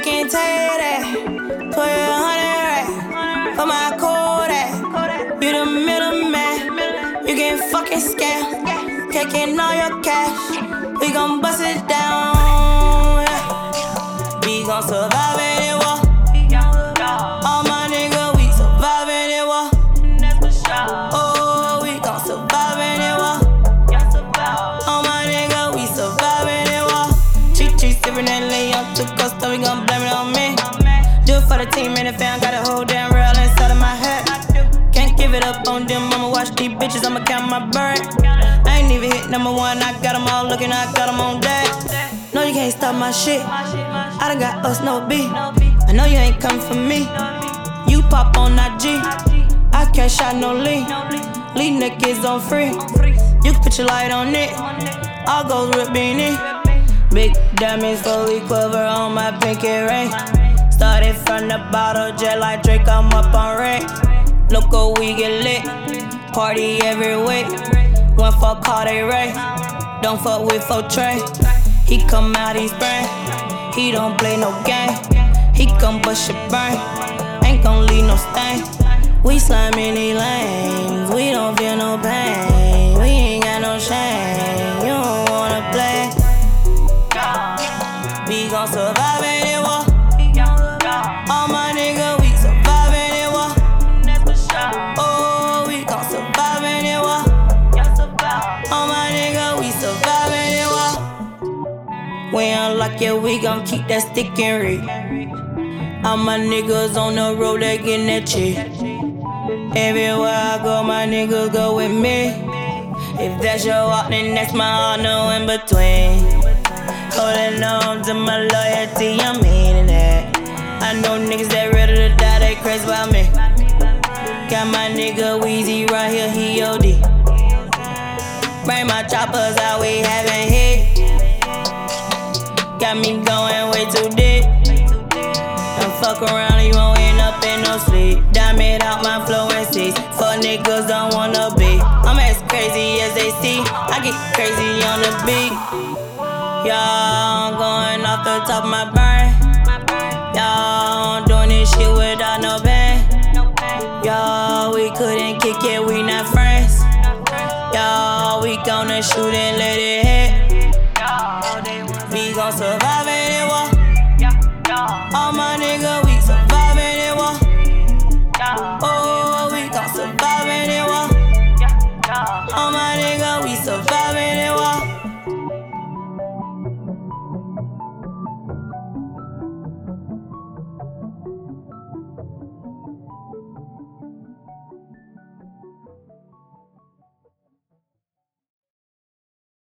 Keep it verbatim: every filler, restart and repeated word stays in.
can tell you that. Put a hundred right for my Kodak. You the middleman, you get fucking scam. Taking all your cash, we gon' bust it down. Yeah. We gon' survive any war. All my niggas, we surviving it war. Oh, we gon' survive any war. All my niggas, we surviving it war. Cheat, cheat, sippin' that lay up to Costa, we gon' blame it on me. Do it for the team and the fam, got a whole damn rail inside of my head. Can't give it up on them, I'ma watch these bitches, I'ma count my bird. I ain't even hit number one, I got them all looking, I got them on deck. No, you can't stop my shit, I done got us no beef. I know you ain't come for me, you pop on I G. I can't shot no lean, lead niggas on free. You can put your light on it, all goes with beanie. Big diamonds, fully quiver on my pinky ring. Started from the bottle, jet like Drake, I'm up on rank. Loco, we get lit, party every week. One for Cartier Ray, don't fuck with four Trey. He come out, he spray, he don't play no game. He come bust your brain, ain't gon' leave no stain. We slime in these lanes, we don't feel no pain. We ain't got no shame, you don't wanna play. We gon' survive any war. All my niggas, we surviving it war. Oh, we gon' survive any war. All my niggas, we surviving it war. We unlock it, we gon' keep that stick and read. All my niggas on the road, they getting that cheap. Everywhere I go, my niggas go with me. If that's your walk, then that's my heart, no in between. Holding on to my loyalty, I'm meaning that. I know niggas that ready to die, they crazy about me. Got my nigga Weezy right here, he O D. Bring my choppers out, we haven't hit. Got me going way too deep. Don't fuck around, you won't end up in no sleep. Diamond out my flow and seats. Fuck niggas don't wanna be. I'm as crazy as they see. I get crazy on the beat. Y'all, I'm going off the top of my brain. Y'all, I'm doing this shit without no band. Y'all, we couldn't kick it, we not friends. Y'all, we gonna shoot and let it hit. We gon' survive any war. All my niggas,